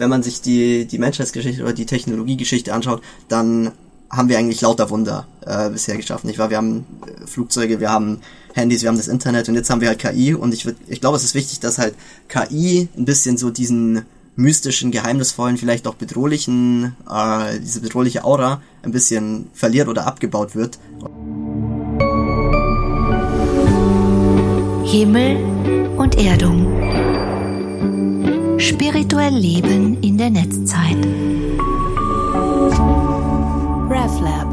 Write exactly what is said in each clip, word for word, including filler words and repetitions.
wenn man sich die die Menschheitsgeschichte oder die Technologiegeschichte anschaut, dann haben wir eigentlich lauter Wunder äh, bisher geschaffen. Nicht wahr? Wir haben äh, Flugzeuge, wir haben Handys, wir haben das Internet und jetzt haben wir halt K I und ich würd, ich glaube, es ist wichtig, dass halt K I ein bisschen so diesen mystischen, geheimnisvollen, vielleicht auch bedrohlichen, äh, diese bedrohliche Aura ein bisschen verliert oder abgebaut wird. Himmel und Erdung. Spirituell Leben in der Netzzeit. RefLab.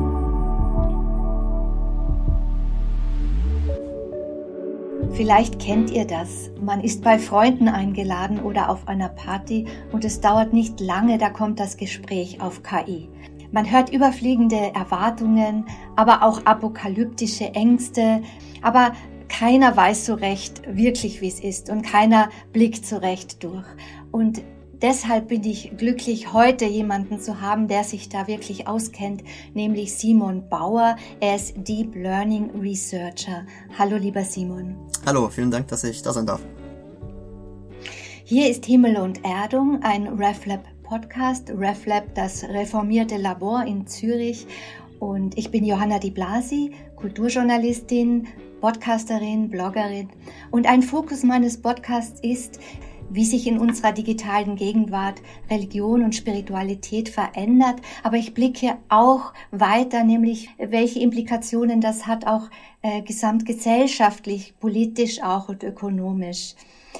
Vielleicht kennt ihr das. Man ist bei Freunden eingeladen oder auf einer Party und es dauert nicht lange, da kommt das Gespräch auf K I. Man hört überfliegende Erwartungen, aber auch apokalyptische Ängste, aber keiner weiß so recht wirklich, wie es ist und keiner blickt so recht durch. Und deshalb bin ich glücklich, heute jemanden zu haben, der sich da wirklich auskennt, nämlich Simon Bauer. Er ist Deep Learning Researcher. Hallo, lieber Simon. Hallo, vielen Dank, dass ich da sein darf. Hier ist Himmel und Erdung, ein RefLab Podcast. RefLab, das reformierte Labor in Zürich. Und ich bin Johanna Di Blasi, Kulturjournalistin, Podcasterin, Bloggerin. Und ein Fokus meines Podcasts ist, wie sich in unserer digitalen Gegenwart Religion und Spiritualität verändert. Aber ich blicke auch weiter, nämlich welche Implikationen das hat, auch äh, gesamtgesellschaftlich, politisch auch und ökonomisch.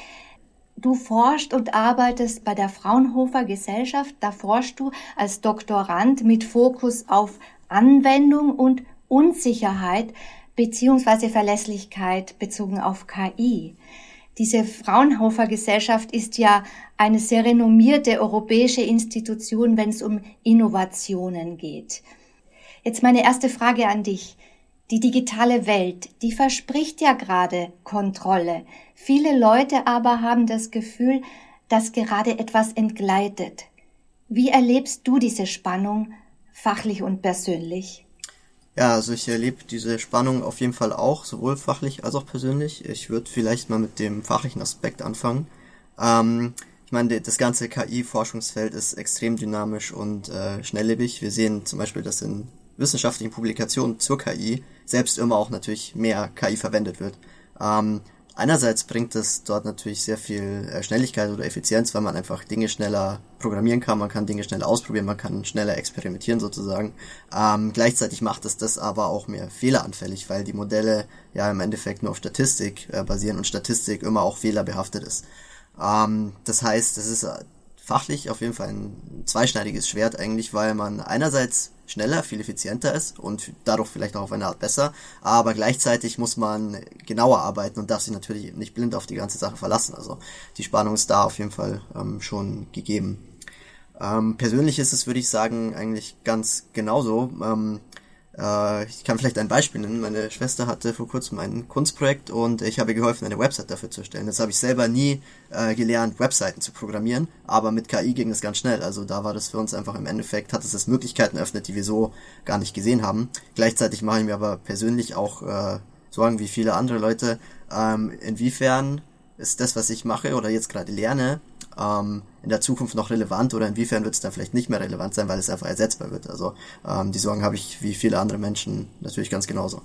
Du forschst und arbeitest bei der Fraunhofer Gesellschaft. Da forschst du als Doktorand mit Fokus auf Anwendung und Unsicherheit beziehungsweise Verlässlichkeit bezogen auf K I. Diese Fraunhofer Gesellschaft ist ja eine sehr renommierte europäische Institution, wenn es um Innovationen geht. Jetzt meine erste Frage an dich. Die digitale Welt, die verspricht ja gerade Kontrolle. Viele Leute aber haben das Gefühl, dass gerade etwas entgleitet. Wie erlebst du diese Spannung fachlich und persönlich? Ja, also ich erlebe diese Spannung auf jeden Fall auch, sowohl fachlich als auch persönlich. Ich würde vielleicht mal mit dem fachlichen Aspekt anfangen. Ähm, ich meine, das ganze K I-Forschungsfeld ist extrem dynamisch und äh, schnelllebig. Wir sehen zum Beispiel, dass in wissenschaftlichen Publikationen zur K I selbst immer auch natürlich mehr K I verwendet wird. Ähm, einerseits bringt es dort natürlich sehr viel äh, Schnelligkeit oder Effizienz, weil man einfach Dinge schneller programmieren kann, man kann Dinge schneller ausprobieren, man kann schneller experimentieren sozusagen. Ähm, gleichzeitig macht es das aber auch mehr fehleranfällig, weil die Modelle ja im Endeffekt nur auf Statistik äh, basieren und Statistik immer auch fehlerbehaftet ist. Ähm, das heißt, es ist äh, fachlich auf jeden Fall ein zweischneidiges Schwert eigentlich, weil man einerseits schneller, viel effizienter ist und dadurch vielleicht auch auf eine Art besser, aber gleichzeitig muss man genauer arbeiten und darf sich natürlich nicht blind auf die ganze Sache verlassen. Also die Spannung ist da auf jeden Fall ähm, schon gegeben. Ähm, persönlich ist es, würde ich sagen, eigentlich ganz genauso. Ähm, äh, ich kann vielleicht ein Beispiel nennen. Meine Schwester hatte vor kurzem ein Kunstprojekt und ich habe ihr geholfen, eine Website dafür zu erstellen. Jetzt habe ich selber nie äh, gelernt, Webseiten zu programmieren, aber mit K I ging es ganz schnell. Also da war das für uns einfach im Endeffekt, hat es das Möglichkeiten eröffnet, die wir so gar nicht gesehen haben. Gleichzeitig mache ich mir aber persönlich auch äh, Sorgen, wie viele andere Leute, ähm, inwiefern ist das, was ich mache oder jetzt gerade lerne, ähm, in der Zukunft noch relevant oder inwiefern wird es dann vielleicht nicht mehr relevant sein, weil es einfach ersetzbar wird. Also ähm, die Sorgen habe ich wie viele andere Menschen natürlich ganz genauso.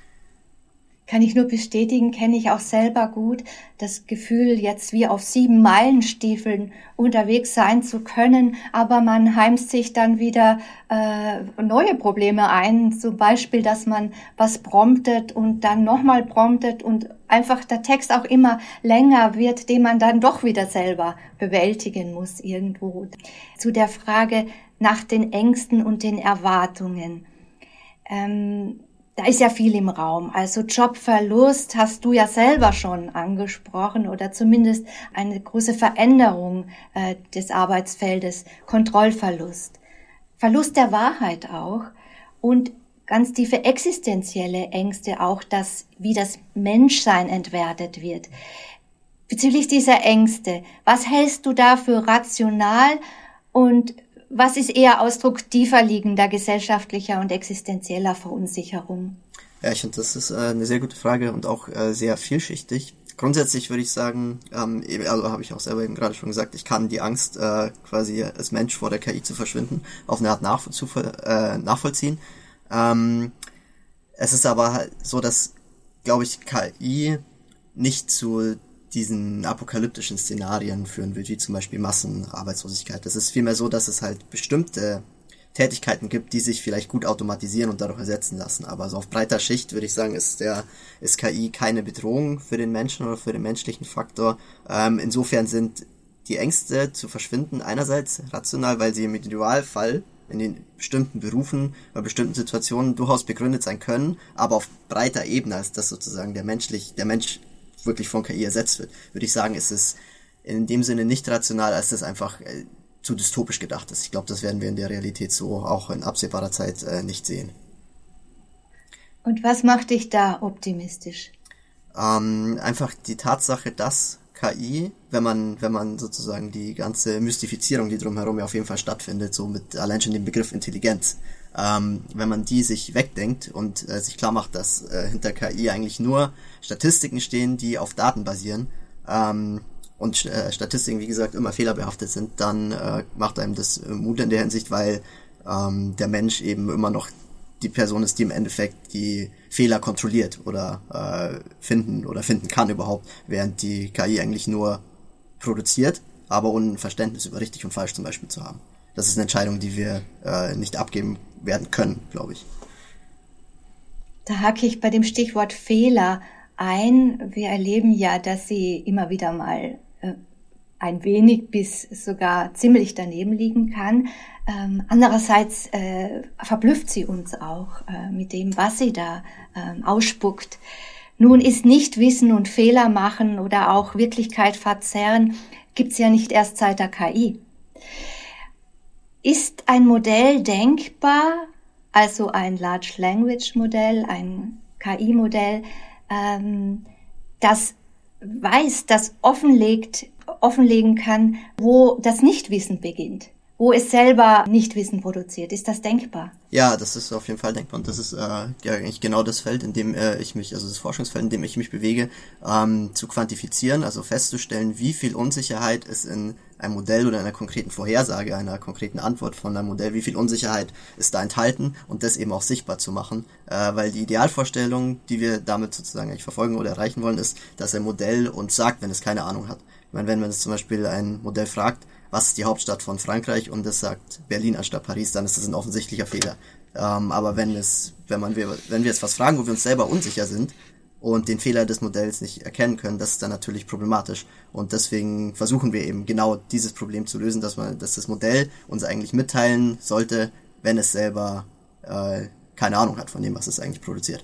Kann ich nur bestätigen, kenne ich auch selber gut, das Gefühl, jetzt wie auf sieben Meilenstiefeln unterwegs sein zu können, aber man heimst sich dann wieder äh, neue Probleme ein, zum Beispiel, dass man was promptet und dann nochmal promptet und einfach der Text auch immer länger wird, den man dann doch wieder selber bewältigen muss irgendwo. Zu der Frage nach den Ängsten und den Erwartungen. Ähm, Da ist ja viel im Raum. Also Jobverlust hast du ja selber schon angesprochen oder zumindest eine große Veränderung äh, des Arbeitsfeldes, Kontrollverlust. Verlust der Wahrheit auch und ganz tiefe existenzielle Ängste auch, dass wie das Menschsein entwertet wird. Bezüglich dieser Ängste, was hältst du da für rational und was ist eher Ausdruck tiefer liegender gesellschaftlicher und existenzieller Verunsicherung? Ja, ich finde, das ist äh, eine sehr gute Frage und auch äh, sehr vielschichtig. grundsätzlich würde ich sagen, ähm, also habe ich auch selber eben gerade schon gesagt, ich kann die Angst äh, quasi als Mensch vor der K I zu verschwinden auf eine Art nach, zu, äh, nachvollziehen. Ähm, es ist aber halt so, dass, glaube ich, K I nicht zu diesen apokalyptischen Szenarien führen wird, wie zum Beispiel Massenarbeitslosigkeit. Es ist vielmehr so, dass es halt bestimmte Tätigkeiten gibt, die sich vielleicht gut automatisieren und dadurch ersetzen lassen. Aber so auf breiter Schicht würde ich sagen, ist der ist K I keine Bedrohung für den Menschen oder für den menschlichen Faktor. Ähm, insofern sind die Ängste zu verschwinden einerseits rational, weil sie im Individualfall in den bestimmten Berufen, bei bestimmten Situationen durchaus begründet sein können, aber auf breiter Ebene, als dass sozusagen der menschlich, der Mensch wirklich von K I ersetzt wird, würde ich sagen, ist es in dem Sinne nicht rational, als das einfach äh, zu dystopisch gedacht ist. Ich glaube, das werden wir in der Realität so auch in absehbarer Zeit äh, nicht sehen. Und was macht dich da optimistisch? Ähm, einfach die Tatsache, dass K I, wenn man wenn man sozusagen die ganze Mystifizierung, die drumherum ja auf jeden Fall stattfindet, so mit allein schon dem Begriff Intelligenz, ähm, wenn man die sich wegdenkt und äh, sich klar macht, dass äh, hinter K I eigentlich nur Statistiken stehen, die auf Daten basieren, ähm, und äh, Statistiken, wie gesagt, immer fehlerbehaftet sind, dann äh, macht einem das äh, Mut in der Hinsicht, weil ähm, der Mensch eben immer noch die Person ist, die im Endeffekt die Fehler kontrolliert oder äh, finden oder finden kann überhaupt, während die K I eigentlich nur produziert, aber ohne ein Verständnis über richtig und falsch zum Beispiel zu haben. Das ist eine Entscheidung, die wir äh, nicht abgeben werden können, glaube ich. Da hake ich bei dem Stichwort Fehler ein. Wir erleben ja, dass sie immer wieder mal äh, ein wenig bis sogar ziemlich daneben liegen kann. Ähm, andererseits äh, verblüfft sie uns auch äh, mit dem, was sie da äh, ausspuckt. Nun ist Nichtwissen und Fehler machen oder auch Wirklichkeit verzerren, gibt's ja nicht erst seit der K I. Ist ein Modell denkbar, also ein Large Language Modell, ein K I-Modell, ähm, das weiß, das offenlegt, offenlegen kann, wo das Nichtwissen beginnt, wo es selber Nichtwissen produziert. Ist das denkbar? Ja, das ist auf jeden Fall denkbar und das ist äh, ja eigentlich genau das Feld, in dem äh, ich mich, also das Forschungsfeld, in dem ich mich bewege, ähm, zu quantifizieren, also festzustellen, wie viel Unsicherheit ist in einem Modell oder einer konkreten Vorhersage, einer konkreten Antwort von einem Modell, wie viel Unsicherheit ist da enthalten und das eben auch sichtbar zu machen, äh, weil die Idealvorstellung, die wir damit sozusagen eigentlich verfolgen oder erreichen wollen, ist, dass ein Modell uns sagt, wenn es keine Ahnung hat. Ich meine, wenn man jetzt zum Beispiel ein Modell fragt, was ist die Hauptstadt von Frankreich und es sagt Berlin anstatt Paris, dann ist das ein offensichtlicher Fehler. Ähm, aber wenn es, wenn man wir, wenn wir jetzt was fragen, wo wir uns selber unsicher sind und den Fehler des Modells nicht erkennen können, das ist dann natürlich problematisch. Und deswegen versuchen wir eben genau dieses Problem zu lösen, dass man, dass das Modell uns eigentlich mitteilen sollte, wenn es selber äh, keine Ahnung hat von dem, was es eigentlich produziert.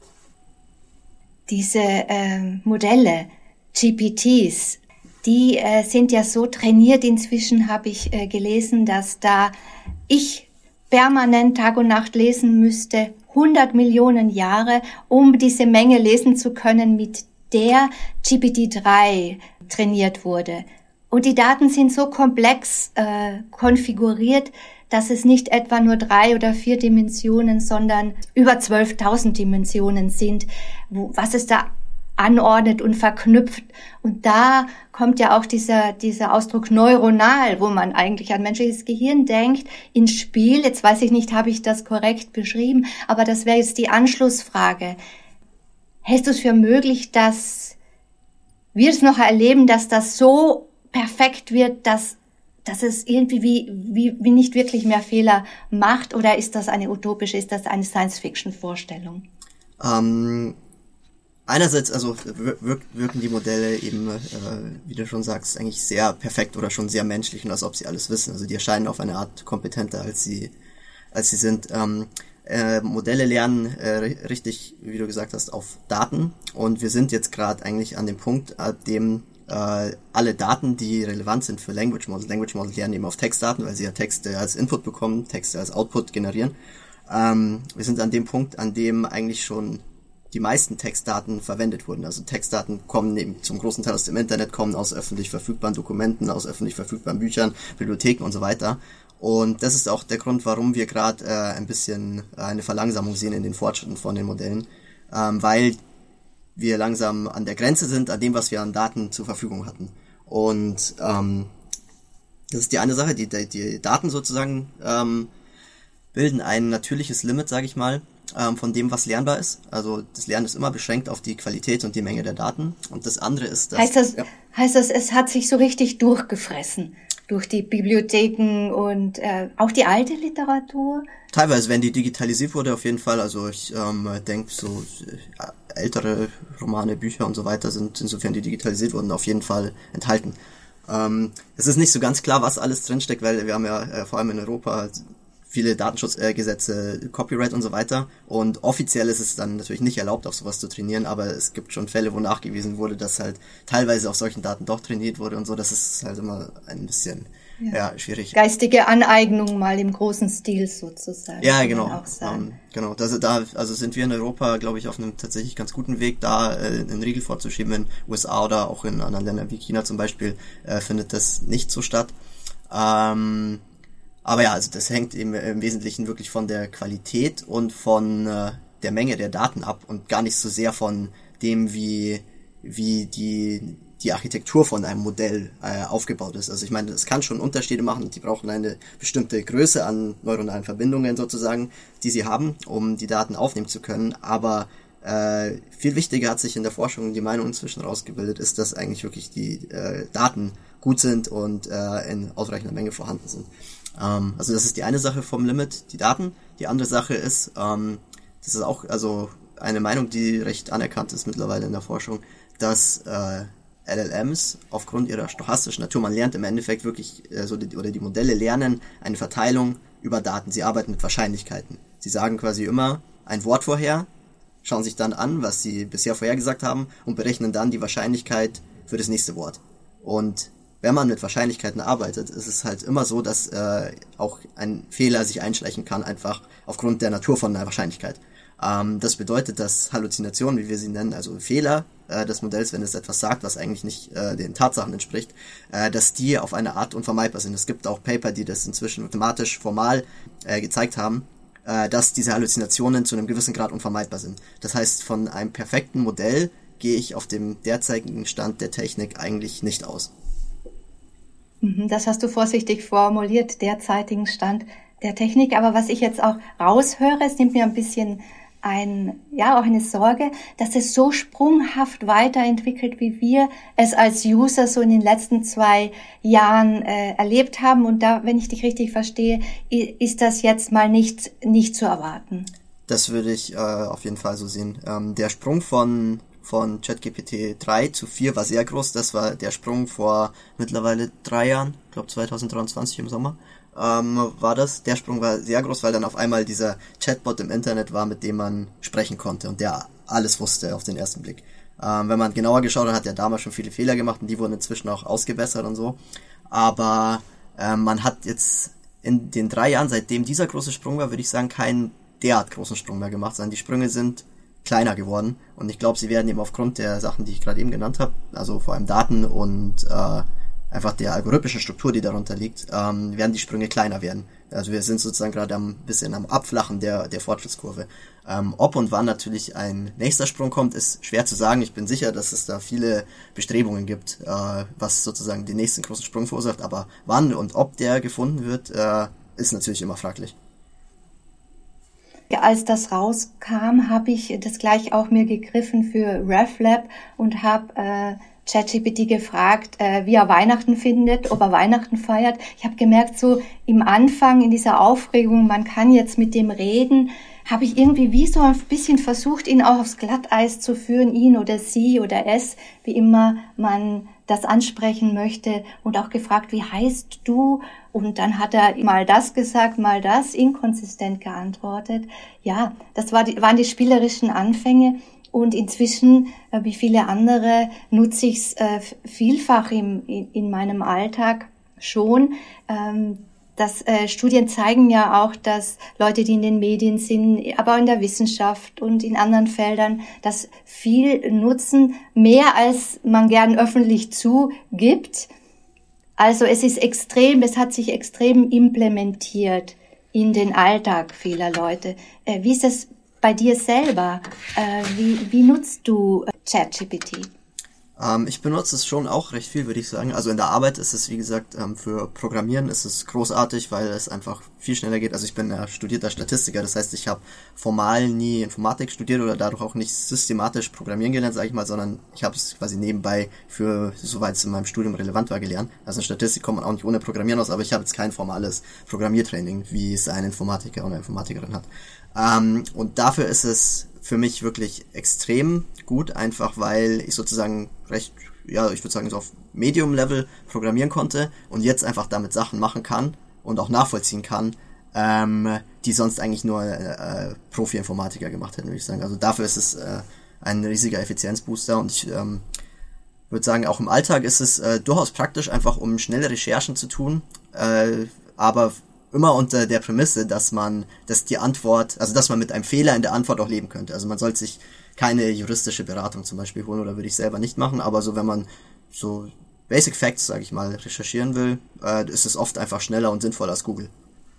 Diese äh, Modelle, G P Ts, die äh, sind ja so trainiert. Inzwischen habe ich äh, gelesen, dass da ich permanent Tag und Nacht lesen müsste, hundert Millionen Jahre, um diese Menge lesen zu können, mit der G P T drei trainiert wurde. Und die Daten sind so komplex äh, konfiguriert, dass es nicht etwa nur drei oder vier Dimensionen, sondern über zwölftausend Dimensionen sind, wo, was es da anordnet und verknüpft. Und da kommt ja auch dieser, dieser Ausdruck neuronal, wo man eigentlich an menschliches Gehirn denkt, ins Spiel. Jetzt weiß ich nicht, habe ich das korrekt beschrieben, aber das wäre jetzt die Anschlussfrage. Hältst du es für möglich, dass wir es noch erleben, dass das so perfekt wird, dass, dass es irgendwie wie, wie, wie nicht wirklich mehr Fehler macht? Oder ist das eine utopische, ist das eine Science-Fiction-Vorstellung? Ähm, einerseits, also wirk, wirken die Modelle eben, äh, wie du schon sagst, eigentlich sehr perfekt oder schon sehr menschlich und als ob sie alles wissen. Also die erscheinen auf eine Art kompetenter, als sie, als sie sind. Ähm, Äh, Modelle lernen äh, richtig, wie du gesagt hast, auf Daten und wir sind jetzt gerade eigentlich an dem Punkt, an dem äh, alle Daten, die relevant sind für Language Models, Language Models lernen eben auf Textdaten, weil sie ja Texte als Input bekommen, Texte als Output generieren. Ähm, wir sind an dem Punkt, an dem eigentlich schon die meisten Textdaten verwendet wurden. Also Textdaten kommen eben zum großen Teil aus dem Internet, kommen aus öffentlich verfügbaren Dokumenten, aus öffentlich verfügbaren Büchern, Bibliotheken und so weiter. Und das ist auch der Grund, warum wir gerade äh, ein bisschen äh, eine Verlangsamung sehen in den Fortschritten von den Modellen, ähm, weil wir langsam an der Grenze sind, an dem, was wir an Daten zur Verfügung hatten. Und ähm, das ist die eine Sache, die, die, die Daten sozusagen ähm, bilden ein natürliches Limit, sage ich mal, ähm, von dem, was lernbar ist. Also das Lernen ist immer beschränkt auf die Qualität und die Menge der Daten. Und das andere ist, dass... Heißt das, ja. heißt das, es hat sich so richtig durchgefressen durch die Bibliotheken und äh, auch die alte Literatur? Teilweise, wenn die digitalisiert wurde, auf jeden Fall. Also ich ähm, denke, so äh, ältere Romane, Bücher und so weiter sind, insofern die digitalisiert wurden, auf jeden Fall enthalten. Ähm, es ist nicht so ganz klar, was alles drinsteckt, weil wir haben ja äh, vor allem in Europa viele Datenschutzgesetze, äh, Copyright und so weiter. Und offiziell ist es dann natürlich nicht erlaubt, auf sowas zu trainieren, aber es gibt schon Fälle, wo nachgewiesen wurde, dass halt teilweise auf solchen Daten doch trainiert wurde und so. Das ist halt immer ein bisschen ja, ja schwierig. Geistige Aneignung mal im großen Stil sozusagen. Ja, genau. Ähm, genau. Das, da, also sind wir in Europa, glaube ich, auf einem tatsächlich ganz guten Weg, da äh, einen Riegel vorzuschieben. In U S A oder auch in anderen Ländern wie China zum Beispiel äh, findet das nicht so statt. Ähm, Aber ja, also das hängt eben im Wesentlichen wirklich von der Qualität und von äh, der Menge der Daten ab und gar nicht so sehr von dem, wie wie die die Architektur von einem Modell äh, aufgebaut ist. Also ich meine, es kann schon Unterschiede machen und die brauchen eine bestimmte Größe an neuronalen Verbindungen sozusagen, die sie haben, um die Daten aufnehmen zu können. Aber äh, viel wichtiger hat sich in der Forschung die Meinung inzwischen rausgebildet, ist, dass eigentlich wirklich die äh, Daten gut sind und äh, in ausreichender Menge vorhanden sind. Ähm, also das ist die eine Sache vom Limit, die Daten. Die andere Sache ist, ähm, das ist auch also eine Meinung, die recht anerkannt ist mittlerweile in der Forschung, dass äh, L L Ms aufgrund ihrer stochastischen Natur, man lernt im Endeffekt wirklich, äh, so die, oder die Modelle lernen eine Verteilung über Daten. Sie arbeiten mit Wahrscheinlichkeiten. Sie sagen quasi immer ein Wort vorher, schauen sich dann an, was sie bisher vorhergesagt haben und berechnen dann die Wahrscheinlichkeit für das nächste Wort. Und wenn man mit Wahrscheinlichkeiten arbeitet, ist es halt immer so, dass äh, auch ein Fehler sich einschleichen kann, einfach aufgrund der Natur von einer Wahrscheinlichkeit. Ähm, das bedeutet, dass Halluzinationen, wie wir sie nennen, also Fehler äh, des Modells, wenn es etwas sagt, was eigentlich nicht äh, den Tatsachen entspricht, äh, dass die auf eine Art unvermeidbar sind. Es gibt auch Paper, die das inzwischen mathematisch formal äh, gezeigt haben, äh, dass diese Halluzinationen zu einem gewissen Grad unvermeidbar sind. Das heißt, von einem perfekten Modell gehe ich auf dem derzeitigen Stand der Technik eigentlich nicht aus. Das hast du vorsichtig formuliert, derzeitigen Stand der Technik. Aber was ich jetzt auch raushöre, es nimmt mir ein bisschen ein, ja, auch eine Sorge, dass es so sprunghaft weiterentwickelt, wie wir es als User so in den letzten zwei Jahren äh, erlebt haben. Und da, wenn ich dich richtig verstehe, ist das jetzt mal nicht, nicht zu erwarten. Das würde ich äh, auf jeden Fall so sehen. Ähm, der Sprung von von ChatGPT drei zu vier war sehr groß. Das war der Sprung vor mittlerweile drei Jahren, ich glaube zwanzig dreiundzwanzig im Sommer, ähm, war das. Der Sprung war sehr groß, weil dann auf einmal dieser Chatbot im Internet war, mit dem man sprechen konnte und der alles wusste auf den ersten Blick. Ähm, wenn man genauer geschaut hat, hat er damals schon viele Fehler gemacht und die wurden inzwischen auch ausgebessert und so. Aber äh, man hat jetzt in den drei Jahren, seitdem dieser große Sprung war, würde ich sagen, keinen derart großen Sprung mehr gemacht, sondern die Sprünge sind kleiner geworden und ich glaube, sie werden eben aufgrund der Sachen, die ich gerade eben genannt habe, also vor allem Daten und äh, einfach der algorithmischen Struktur, die darunter liegt, ähm, werden die Sprünge kleiner werden. Also wir sind sozusagen gerade ein bisschen am Abflachen der der Fortschrittskurve. Ähm, ob und wann natürlich ein nächster Sprung kommt, ist schwer zu sagen. Ich bin sicher, dass es da viele Bestrebungen gibt, äh, was sozusagen den nächsten großen Sprung verursacht, aber wann und ob der gefunden wird, äh, ist natürlich immer fraglich. Als das rauskam, habe ich das gleich auch mir gegriffen für RefLab und habe äh, ChatGPT gefragt, äh, wie er Weihnachten findet, ob er Weihnachten feiert. Ich habe gemerkt, so im Anfang, in dieser Aufregung, man kann jetzt mit dem reden, habe ich irgendwie wie so ein bisschen versucht, ihn auch aufs Glatteis zu führen, ihn oder sie oder es, wie immer man das ansprechen möchte und auch gefragt, wie heißt du? Und dann hat er mal das gesagt, mal das, inkonsistent geantwortet. Ja, das war die, waren die spielerischen Anfänge und inzwischen, äh, wie viele andere, nutze ich es äh, vielfach im, in, in meinem Alltag schon. Ähm, Das äh, Studien zeigen ja auch, dass Leute, die in den Medien sind, aber auch in der Wissenschaft und in anderen Feldern, das viel nutzen, mehr als man gern öffentlich zugibt. Also es ist extrem, es hat sich extrem implementiert in den Alltag vieler Leute. Äh, wie ist es bei dir selber, äh, wie, wie nutzt du ChatGPT? Ähm, ich benutze es schon auch recht viel, würde ich sagen. Also in der Arbeit ist es, wie gesagt, ähm, für Programmieren ist es großartig, weil es einfach viel schneller geht. Also ich bin ja studierter Statistiker, das heißt, ich habe formal nie Informatik studiert oder dadurch auch nicht systematisch Programmieren gelernt, sage ich mal, sondern ich habe es quasi nebenbei für, soweit es in meinem Studium relevant war, gelernt. Also in Statistik kommt man auch nicht ohne Programmieren aus, aber ich habe jetzt kein formales Programmiertraining, wie es ein Informatiker oder eine Informatikerin hat. Ähm, und dafür ist es für mich wirklich extrem gut, einfach weil ich sozusagen recht, ja, ich würde sagen, so auf Medium-Level programmieren konnte und jetzt einfach damit Sachen machen kann und auch nachvollziehen kann, ähm, die sonst eigentlich nur äh, Profi-Informatiker gemacht hätten, würde ich sagen. Also dafür ist es äh, ein riesiger Effizienzbooster und ich ähm, würde sagen, auch im Alltag ist es äh, durchaus praktisch, einfach um schnelle Recherchen zu tun, äh, aber immer unter der Prämisse, dass man, dass die Antwort, also dass man mit einem Fehler in der Antwort auch leben könnte. Also man sollte sich keine juristische Beratung zum Beispiel holen, oder würde ich selber nicht machen, aber so wenn man so Basic Facts, sage ich mal, recherchieren will, äh, ist es oft einfach schneller und sinnvoller als Google.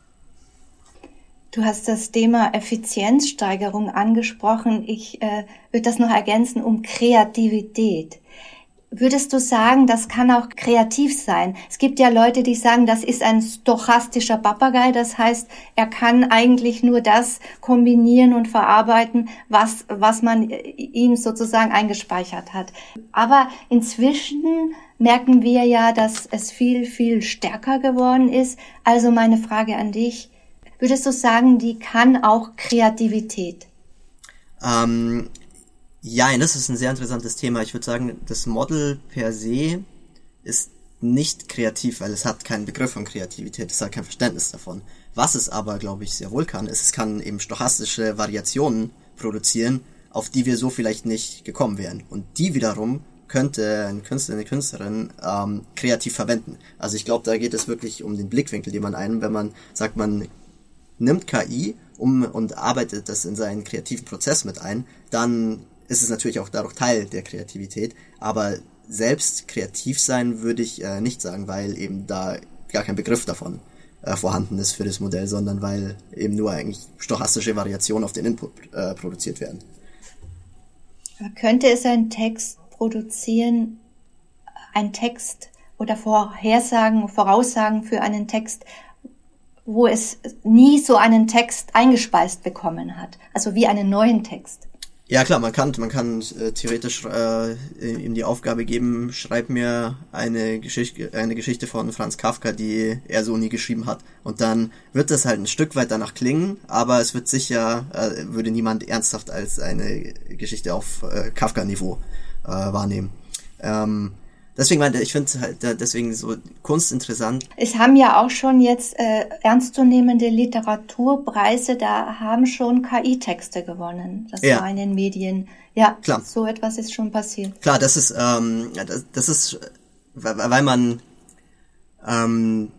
Du hast das Thema Effizienzsteigerung angesprochen. Ich äh, würde das noch ergänzen um Kreativität. Würdest du sagen, das kann auch kreativ sein? Es gibt ja Leute, die sagen, das ist ein stochastischer Papagei. Das heißt, er kann eigentlich nur das kombinieren und verarbeiten, was, was man ihm sozusagen eingespeichert hat. Aber inzwischen merken wir ja, dass es viel, viel stärker geworden ist. Also meine Frage an dich, würdest du sagen, die kann auch Kreativität? Ähm... Ja, das ist ein sehr interessantes Thema. Ich würde sagen, das Model per se ist nicht kreativ, weil es hat keinen Begriff von Kreativität, es hat kein Verständnis davon. Was es aber, glaube ich, sehr wohl kann, ist, es kann eben stochastische Variationen produzieren, auf die wir so vielleicht nicht gekommen wären. Und die wiederum könnte ein Künstler, eine Künstlerin ähm, kreativ verwenden. Also ich glaube, da geht es wirklich um den Blickwinkel, den man einnimmt, wenn man sagt, man nimmt K I um und arbeitet das in seinen kreativen Prozess mit ein, dann ist es natürlich auch dadurch Teil der Kreativität, aber selbst kreativ sein würde ich äh, nicht sagen, weil eben da gar kein Begriff davon äh, vorhanden ist für das Modell, sondern weil eben nur eigentlich stochastische Variationen auf den Input äh, produziert werden. Aber könnte es einen Text produzieren, ein Text oder Vorhersagen, Voraussagen für einen Text, wo es nie so einen Text eingespeist bekommen hat, also wie einen neuen Text? Ja klar, man kann man kann äh, theoretisch äh, ihm die Aufgabe geben, schreib mir eine Geschichte eine Geschichte von Franz Kafka, die er so nie geschrieben hat, und dann wird das halt ein Stück weit danach klingen, aber es wird sicher äh, würde niemand ernsthaft als eine Geschichte auf äh, Kafka-Niveau äh, wahrnehmen. Ähm, Deswegen meinte ich, finde halt deswegen so Kunst interessant. Es haben ja auch schon jetzt äh, ernstzunehmende Literaturpreise, da haben schon K I-Texte gewonnen. Das ja. war in den Medien. Ja, klar. So etwas ist schon passiert. Klar, das ist, ähm, das, das ist, weil man, ähm,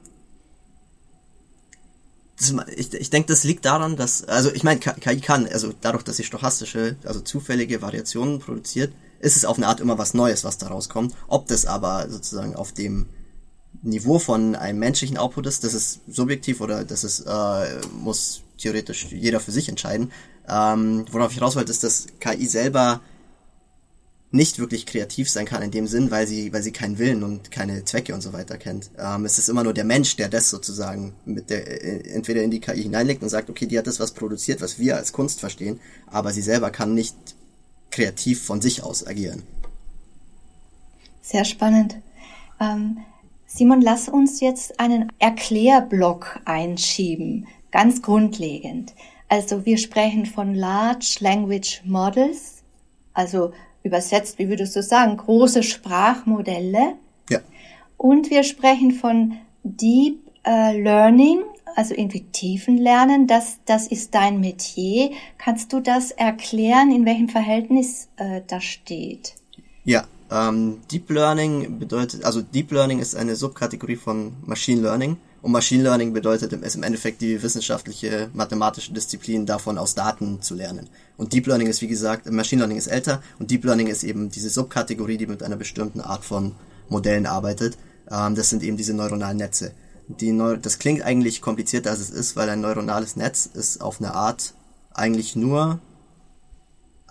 das, ich, ich denke, das liegt daran, dass, also ich meine, K I kann, also dadurch, dass sie stochastische, also zufällige Variationen produziert, ist es auf eine Art immer was Neues, was da rauskommt. Ob das aber sozusagen auf dem Niveau von einem menschlichen Output ist, das ist subjektiv oder das ist, äh, muss theoretisch jeder für sich entscheiden. Ähm, worauf ich raus wollte, ist, dass K I selber nicht wirklich kreativ sein kann in dem Sinn, weil sie, weil sie keinen Willen und keine Zwecke und so weiter kennt. Ähm, es ist immer nur der Mensch, der das sozusagen mit der, entweder in die K I hineinlegt und sagt, okay, die hat das was produziert, was wir als Kunst verstehen, aber sie selber kann nicht kreativ von sich aus agieren. Sehr spannend. Ähm, Simon, lass uns jetzt einen Erklärblock einschieben, ganz grundlegend. Also wir sprechen von Large Language Models, also übersetzt, wie würdest du sagen, große Sprachmodelle. Ja. Und wir sprechen von Deep äh, Learning, also intuitiven Lernen, das, das ist dein Metier. Kannst du das erklären, in welchem Verhältnis äh, das steht? Ja, ähm, Deep Learning bedeutet, also Deep Learning ist eine Subkategorie von Machine Learning, und Machine Learning bedeutet ist im Endeffekt die wissenschaftliche, mathematische Disziplin davon, aus Daten zu lernen. Und Deep Learning ist, wie gesagt, Machine Learning ist älter, und Deep Learning ist eben diese Subkategorie, die mit einer bestimmten Art von Modellen arbeitet. Ähm, das sind eben diese neuronalen Netze. Die Neu- das klingt eigentlich komplizierter, als es ist, weil ein neuronales Netz ist auf eine Art eigentlich nur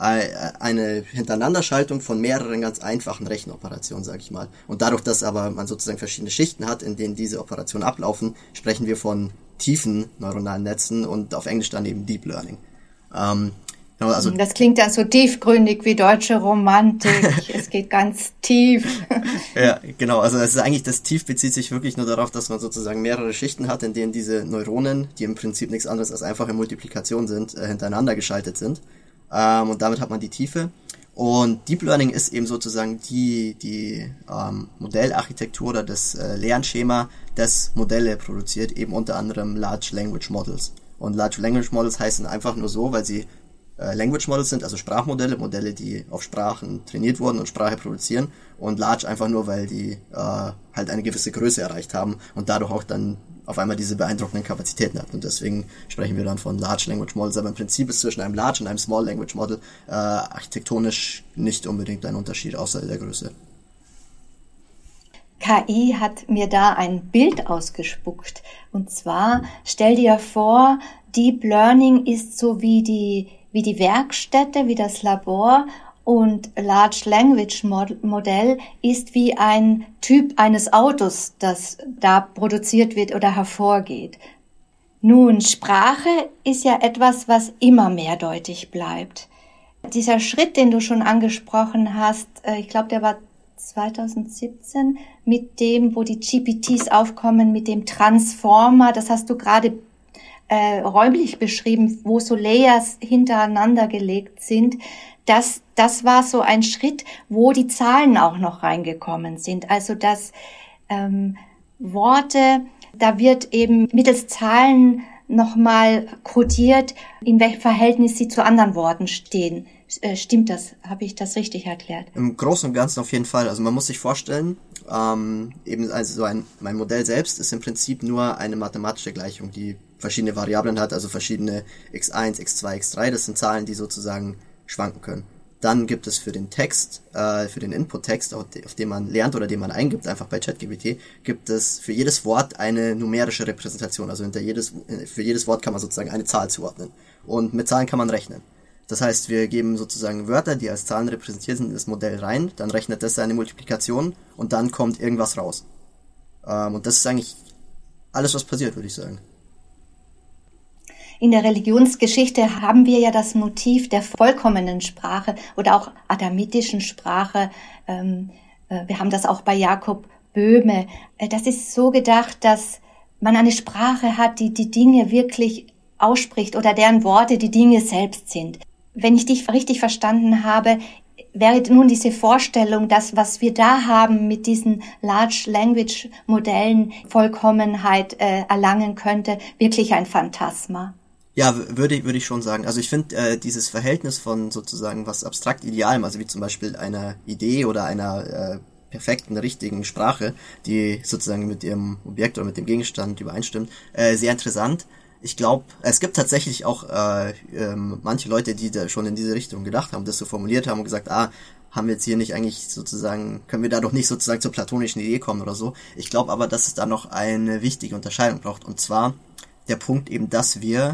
eine Hintereinanderschaltung von mehreren ganz einfachen Rechenoperationen, sage ich mal. Und dadurch, dass aber man sozusagen verschiedene Schichten hat, in denen diese Operationen ablaufen, sprechen wir von tiefen neuronalen Netzen und auf Englisch dann eben Deep Learning. Ähm, genau, also das klingt ja so tiefgründig wie deutsche Romantik. Es geht ganz tief. Ja, genau. Also es ist eigentlich, das Tief bezieht sich wirklich nur darauf, dass man sozusagen mehrere Schichten hat, in denen diese Neuronen, die im Prinzip nichts anderes als einfache Multiplikation sind, äh, hintereinander geschaltet sind. Ähm, und damit hat man die Tiefe. Und Deep Learning ist eben sozusagen die die ähm, Modellarchitektur oder das äh, Lernschema, das Modelle produziert, eben unter anderem Large Language Models. Und Large Language Models heißen einfach nur so, weil sie äh, Language Models sind, also Sprachmodelle, Modelle, die auf Sprachen trainiert wurden und Sprache produzieren. Und Large einfach nur, weil die äh, halt eine gewisse Größe erreicht haben und dadurch auch dann auf einmal diese beeindruckenden Kapazitäten hat. Und deswegen sprechen wir dann von Large Language Models. Aber im Prinzip ist zwischen einem Large und einem Small Language Model äh, architektonisch nicht unbedingt ein Unterschied, außer der Größe. K I hat mir da ein Bild ausgespuckt. Und zwar, stell dir vor, Deep Learning ist so wie die, wie die Werkstätte, wie das Labor. Und Large Language Modell ist wie ein Typ eines Autos, das da produziert wird oder hervorgeht. Nun, Sprache ist ja etwas, was immer mehrdeutig bleibt. Dieser Schritt, den du schon angesprochen hast, ich glaube, der war zwanzig siebzehn, mit dem, wo die G P Ts aufkommen, mit dem Transformer, das hast du gerade äh, räumlich beschrieben, wo so Layers hintereinander gelegt sind. Das, das war so ein Schritt, wo die Zahlen auch noch reingekommen sind. Also dass ähm, Worte, da wird eben mittels Zahlen nochmal kodiert, in welchem Verhältnis sie zu anderen Worten stehen. Äh, stimmt das? Habe ich das richtig erklärt? Im Großen und Ganzen auf jeden Fall. Also man muss sich vorstellen, ähm, eben also so ein mein Modell selbst ist im Prinzip nur eine mathematische Gleichung, die verschiedene Variablen hat, also verschiedene x eins, x zwei, x drei. Das sind Zahlen, die sozusagen schwanken können. Dann gibt es für den Text, äh, für den Input-Text, auf, auf den man lernt oder den man eingibt, einfach bei ChatGPT, gibt es für jedes Wort eine numerische Repräsentation. Also hinter jedes, für jedes Wort kann man sozusagen eine Zahl zuordnen. Und mit Zahlen kann man rechnen. Das heißt, wir geben sozusagen Wörter, die als Zahlen repräsentiert sind, in das Modell rein, dann rechnet das seine Multiplikation und dann kommt irgendwas raus. Ähm, und das ist eigentlich alles, was passiert, würde ich sagen. In der Religionsgeschichte haben wir ja das Motiv der vollkommenen Sprache oder auch adamitischen Sprache. Wir haben das auch bei Jakob Böhme. Das ist so gedacht, dass man eine Sprache hat, die die Dinge wirklich ausspricht oder deren Worte die Dinge selbst sind. Wenn ich dich richtig verstanden habe, wäre nun diese Vorstellung, dass was wir da haben mit diesen Large Language Modellen Vollkommenheit äh, erlangen könnte, wirklich ein Phantasma. Ja, würde ich, würde ich schon sagen. Also ich finde äh, dieses Verhältnis von sozusagen was abstrakt Idealem, also wie zum Beispiel einer Idee oder einer äh, perfekten, richtigen Sprache, die sozusagen mit ihrem Objekt oder mit dem Gegenstand übereinstimmt, äh, sehr interessant. Ich glaube, es gibt tatsächlich auch äh, ähm, manche Leute, die da schon in diese Richtung gedacht haben, das so formuliert haben und gesagt, ah, haben wir jetzt hier nicht eigentlich sozusagen, können wir da doch nicht sozusagen zur platonischen Idee kommen oder so. Ich glaube aber, dass es da noch eine wichtige Unterscheidung braucht, und zwar der Punkt eben, dass wir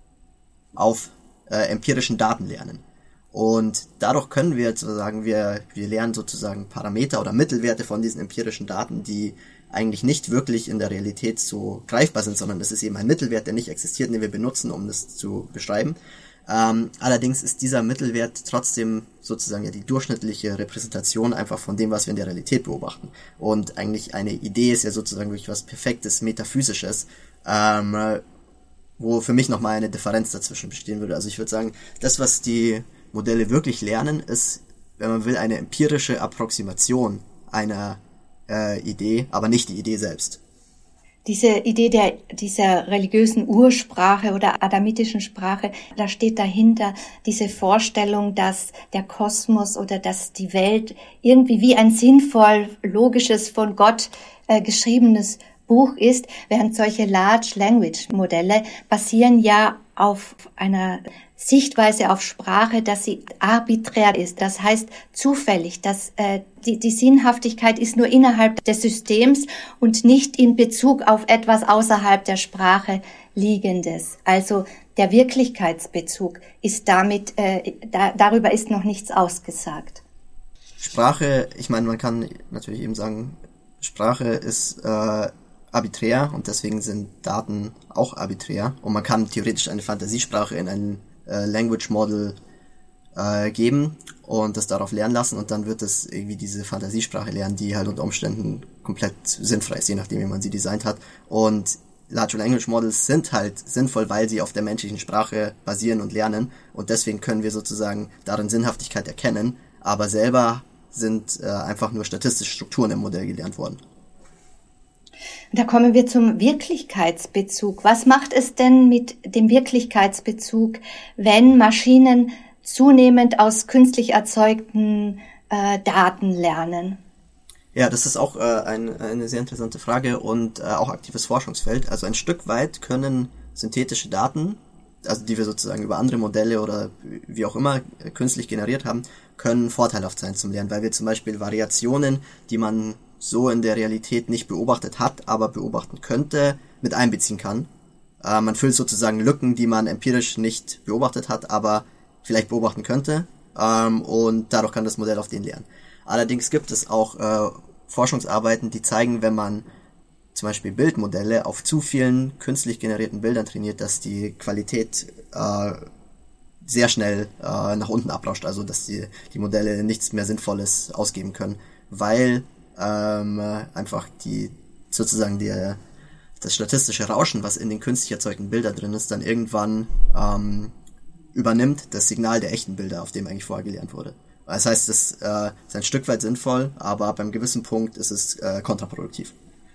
auf äh, empirischen Daten lernen. Und dadurch können wir sozusagen, wir, wir lernen sozusagen Parameter oder Mittelwerte von diesen empirischen Daten, die eigentlich nicht wirklich in der Realität so greifbar sind, sondern das ist eben ein Mittelwert, der nicht existiert, den wir benutzen, um das zu beschreiben. Ähm, allerdings ist dieser Mittelwert trotzdem sozusagen ja die durchschnittliche Repräsentation einfach von dem, was wir in der Realität beobachten. Und eigentlich eine Idee ist ja sozusagen wirklich was Perfektes, Metaphysisches, ähm, wo für mich nochmal eine Differenz dazwischen bestehen würde. Also ich würde sagen, das, was die Modelle wirklich lernen, ist, wenn man will, eine empirische Approximation einer äh, Idee, aber nicht die Idee selbst. Diese Idee der, dieser religiösen Ursprache oder adamitischen Sprache, da steht dahinter diese Vorstellung, dass der Kosmos oder dass die Welt irgendwie wie ein sinnvoll, logisches, von Gott äh, geschriebenes Buch ist, während solche Large Language Modelle basieren ja auf einer Sichtweise auf Sprache, dass sie arbiträr ist, das heißt zufällig, dass äh, die, die Sinnhaftigkeit ist nur innerhalb des Systems und nicht in Bezug auf etwas außerhalb der Sprache Liegendes. Also der Wirklichkeitsbezug ist damit, äh, da, darüber ist noch nichts ausgesagt. Sprache, ich meine, man kann natürlich eben sagen, Sprache ist äh, arbiträr und deswegen sind Daten auch arbiträr und man kann theoretisch eine Fantasiesprache in ein äh, Language Model äh, geben und das darauf lernen lassen und dann wird es irgendwie diese Fantasiesprache lernen, die halt unter Umständen komplett sinnfrei ist, je nachdem, wie man sie designt hat. Und Large Language Models sind halt sinnvoll, weil sie auf der menschlichen Sprache basieren und lernen und deswegen können wir sozusagen darin Sinnhaftigkeit erkennen, aber selber sind äh, einfach nur statistische Strukturen im Modell gelernt worden. Da kommen wir zum Wirklichkeitsbezug. Was macht es denn mit dem Wirklichkeitsbezug, wenn Maschinen zunehmend aus künstlich erzeugten äh, Daten lernen? Ja, das ist auch äh, ein, eine sehr interessante Frage und äh, auch aktives Forschungsfeld. Also ein Stück weit können synthetische Daten, also die wir sozusagen über andere Modelle oder wie auch immer äh, künstlich generiert haben, können vorteilhaft sein zum Lernen, weil wir zum Beispiel Variationen, die man so in der Realität nicht beobachtet hat, aber beobachten könnte, mit einbeziehen kann. Äh, man füllt sozusagen Lücken, die man empirisch nicht beobachtet hat, aber vielleicht beobachten könnte ähm, und dadurch kann das Modell auf den lernen. Allerdings gibt es auch äh, Forschungsarbeiten, die zeigen, wenn man zum Beispiel Bildmodelle auf zu vielen künstlich generierten Bildern trainiert, dass die Qualität äh, sehr schnell äh, nach unten abrauscht, also dass die, die Modelle nichts mehr Sinnvolles ausgeben können, weil ähm, einfach die sozusagen der das statistische Rauschen, was in den künstlich erzeugten Bildern drin ist, dann irgendwann ähm, übernimmt das Signal der echten Bilder, auf dem eigentlich vorher gelernt wurde. Das heißt, es äh, ist ein Stück weit sinnvoll, aber ab einem gewissen Punkt ist es äh, kontraproduktiv.